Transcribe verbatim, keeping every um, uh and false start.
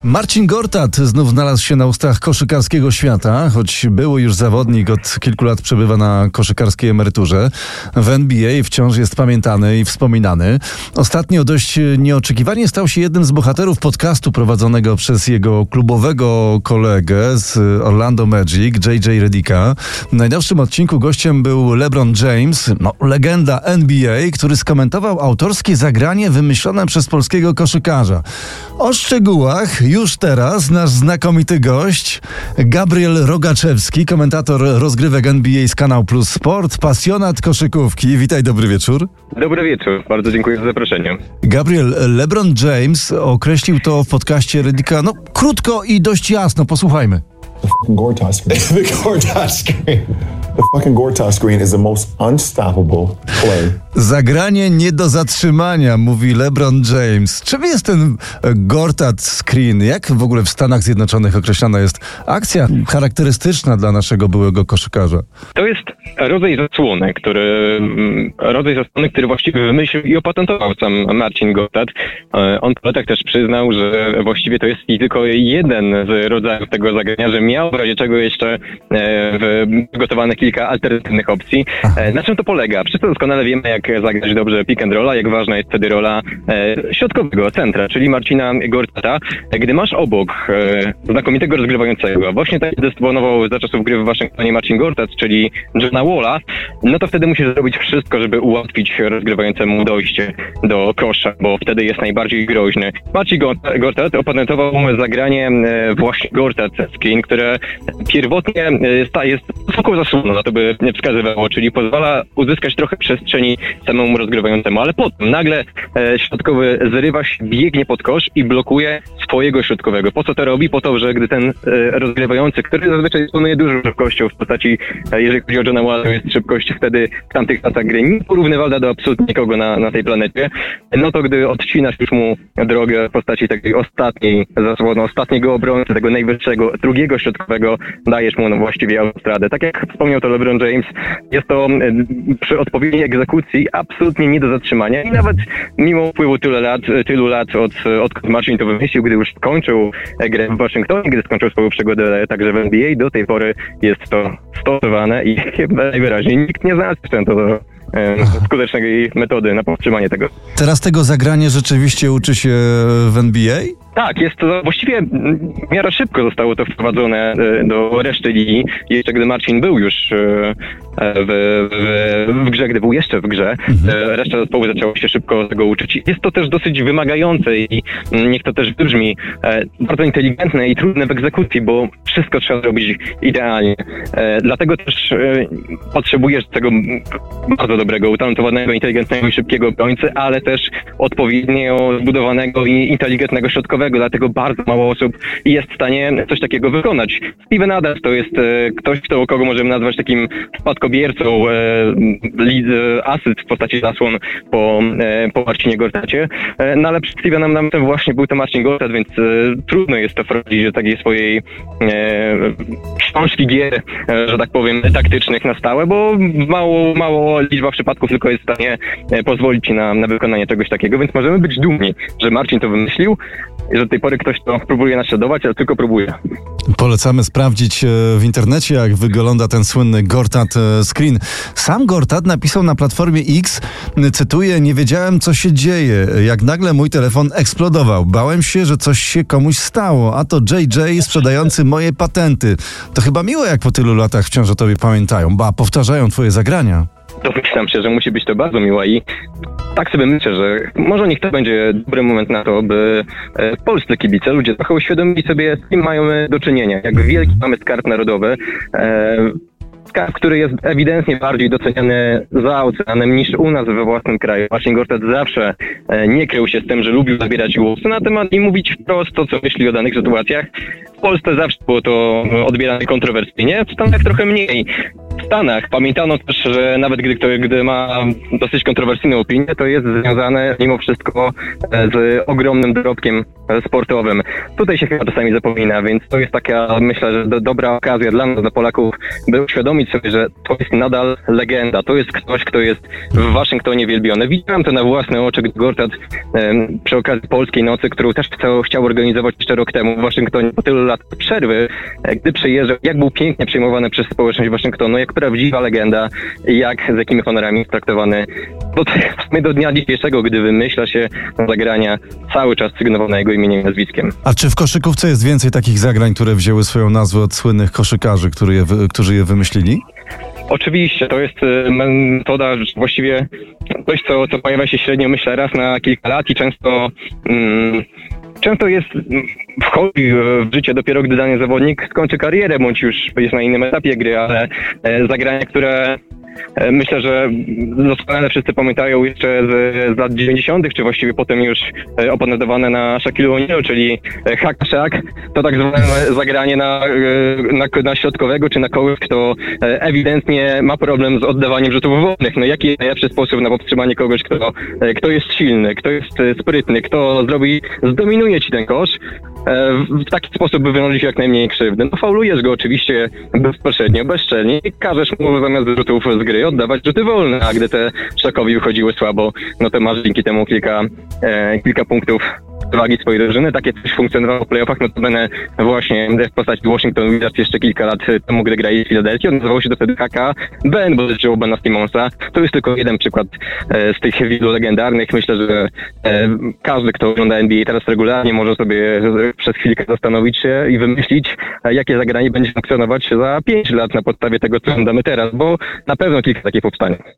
Marcin Gortat znów znalazł się na ustach koszykarskiego świata, choć był już zawodnik, od kilku lat przebywa na koszykarskiej emeryturze. W N B A wciąż jest pamiętany i wspominany. Ostatnio dość nieoczekiwanie stał się jednym z bohaterów podcastu prowadzonego przez jego klubowego kolegę z Orlando Magic, J J Redicka. W najnowszym odcinku gościem był LeBron James, no, legenda N B A, który skomentował autorskie zagranie wymyślone przez polskiego koszykarza. O szczegółach już teraz nasz znakomity gość, Gabriel Rogaczewski, komentator rozgrywek N B A z Kanał Plus Sport, pasjonat koszykówki. Witaj, dobry wieczór. Dobry wieczór, bardzo dziękuję za zaproszenie. Gabriel, LeBron James określił to w podcaście Redicka, no krótko i dość jasno, posłuchajmy. The fucking Gortat screen. The Gortat screen. The fucking Gortat screen is the most unstoppable play. Zagranie nie do zatrzymania, mówi LeBron James. Czym jest ten Gortat screen? Jak w ogóle w Stanach Zjednoczonych określana jest akcja charakterystyczna dla naszego byłego koszykarza? To jest rodzaj zasłony, który, rodzaj zasłony, który właściwie wymyślił i opatentował sam Marcin Gortat. On po latach też przyznał, że właściwie to jest tylko jeden z rodzajów tego zagrania, że miał w razie czego jeszcze przygotowane kilka alternatywnych opcji. Aha. Na czym to polega? Wszyscy doskonale wiemy, jak zagrać dobrze pick and rolla, jak ważna jest wtedy rola e, środkowego centra, czyli Marcina Gortata. Gdy masz obok e, znakomitego rozgrywającego, właśnie tak dysponował za czasów gry w Waszyngtonie Marcin Gortat, czyli Johna Walla, no to wtedy musisz zrobić wszystko, żeby ułatwić rozgrywającemu dojście do kosza, bo wtedy jest najbardziej groźny. Marcin Gortat opatentował zagranie e, właśnie Gortat screen, które pierwotnie e, jest wysoką zasłoną, na to by nie wskazywało, czyli pozwala uzyskać trochę przestrzeni samemu rozgrywającemu, ale potem nagle e, środkowy zrywa się, biegnie pod kosz i blokuje swojego środkowego. Po co to robi? Po to, że gdy ten e, rozgrywający, który zazwyczaj dysponuje dużą szybkością w postaci, e, jeżeli chodzi o Johna Walla, to jest szybkość wtedy w tamtych latach gry nieporównywalna do absolutnie nikogo na, na tej planecie, no to gdy odcinasz już mu drogę w postaci takiej ostatniej zasłony, ostatniego obrońcy, tego najwyższego, drugiego środkowego, dajesz mu no właściwie autostradę. Tak jak wspomniał to LeBron James, jest to e, przy odpowiedniej egzekucji absolutnie nie do zatrzymania i nawet mimo upływu tylu lat, tylu lat od, odkąd Marcin to wymyślił, gdy już skończył grę w Waszyngtonie, gdy skończył swoją przygodę także w N B A, do tej pory jest to stosowane i chyba najwyraźniej nikt nie znalazł sprzętu do skutecznej metody na powstrzymanie tego. Teraz tego zagranie rzeczywiście uczy się w N B A? Tak, jest to właściwie w miarę szybko zostało to wprowadzone do reszty ligi, jeszcze gdy Marcin był już w, w, w grze, gdy był jeszcze w grze. Mhm. Reszta zespołu zaczęła się szybko tego uczyć. Jest to też dosyć wymagające i niech to też wybrzmi bardzo inteligentne i trudne w egzekucji, bo wszystko trzeba zrobić idealnie. Dlatego też potrzebujesz tego bardzo dobrego, utalentowanego, inteligentnego i szybkiego obrońcy, ale też odpowiednio zbudowanego i inteligentnego środkowego. Dlatego bardzo mało osób jest w stanie coś takiego wykonać. Steven Adams to jest e, ktoś, kto, kogo możemy nazwać takim spadkobiercą e, lead, e, asyst w postaci zasłon po, e, po Marcinie Gortacie. E, no ale przed Stevenem Adamsem właśnie był to Marcin Gortat, więc e, trudno jest to wprowadzić do takiej swojej e, książki gier, e, że tak powiem, taktycznych na stałe, bo mało, mało liczba przypadków tylko jest w stanie e, pozwolić ci na, na wykonanie czegoś takiego, więc możemy być dumni, że Marcin to wymyślił, że do tej pory ktoś to próbuje naśladować, ale tylko próbuje. Polecamy sprawdzić w internecie, jak wygląda ten słynny Gortat screen. Sam Gortat napisał na platformie X, cytuję, nie wiedziałem, co się dzieje, jak nagle mój telefon eksplodował. Bałem się, że coś się komuś stało, a to J J sprzedający moje patenty. To chyba miło, jak po tylu latach wciąż o tobie pamiętają, ba, powtarzają twoje zagrania. Domyślam się, że musi być to bardzo miło i tak sobie myślę, że może niech to będzie dobry moment na to, by polscy kibice, ludzie trochę uświadomili sobie, z kim mają do czynienia. Jak wielki mamy skarb narodowy, skarb, który jest ewidentnie bardziej doceniany za oceanem niż u nas we własnym kraju. Marcin Gortat zawsze nie krył się z tym, że lubił zabierać głos na temat i mówić wprost to, co myśli o danych sytuacjach. W Polsce zawsze było to odbierane kontrowersyjnie, w Stanach trochę mniej. Stanach pamiętano też, że nawet gdy ktoś gdy ma dosyć kontrowersyjną opinię, to jest związane mimo wszystko z ogromnym dorobkiem sportowym. Tutaj się chyba czasami zapomina, więc to jest taka, myślę, że do, dobra okazja dla nas, dla Polaków, by uświadomić sobie, że to jest nadal legenda. To jest ktoś, kto jest w Waszyngtonie wielbiony. Widziałem to na własne oczy, gdy Gortat um, przy okazji Polskiej Nocy, którą też chciał, chciał organizować jeszcze rok temu w Waszyngtonie po tylu lat przerwy, gdy przyjeżdżał, jak był pięknie przyjmowany przez społeczność Waszyngtonu, jak prawdziwa legenda, jak z jakimi honorami jest traktowany do, do dnia dzisiejszego, gdy wymyśla się zagrania cały czas sygnowane jego imieniem i nazwiskiem. A czy w koszykówce jest więcej takich zagrań, które wzięły swoją nazwę od słynnych koszykarzy, którzy je, którzy je wymyślili? Oczywiście, to jest metoda, właściwie coś, co, co pojawia się średnio, myślę, raz na kilka lat i często... Mm, Często jest, wchodzi w życie dopiero, gdy dany zawodnik skończy karierę, bądź już jest na innym etapie gry, ale zagrania, które myślę, że doskonale wszyscy pamiętają jeszcze z, z lat dziewięćdziesiątych, czy właściwie potem już oponadowane na Shaquille O'Neal, czyli hack Shaq, to tak zwane zagranie na, na, na środkowego, czy na kogoś, kto ewidentnie ma problem z oddawaniem rzutów wolnych. No jaki jest najlepszy sposób na powstrzymanie kogoś, kto, kto jest silny, kto jest sprytny, kto zrobi, zdominuje ci ten kosz, w taki sposób, by wynosić jak najmniej krzywdy. No faulujesz go oczywiście bezpośrednio, bezczelnie i każesz mu zamiast rzutów z gry oddawać rzuty wolne, a gdy te Shaquowi wychodziły słabo, no to masz dzięki temu kilka, e, kilka punktów wagi swojej drużyny. Takie coś funkcjonowało w playoffach, no to będę właśnie w postaci Washington Wizards jeszcze kilka lat temu, gdy grali w Filadelfii. On nazywał się to wtedy H K Ben, bo dotyczyło Bena Simonsa. To jest tylko jeden przykład e, z tych wielu legendarnych. Myślę, że e, każdy, kto ogląda N B A teraz regularnie, może sobie przez chwilkę zastanowić się i wymyślić, e, jakie zagranie będzie funkcjonować za pięć lat na podstawie tego, co oglądamy teraz, bo na pewno kilka takich powstanie.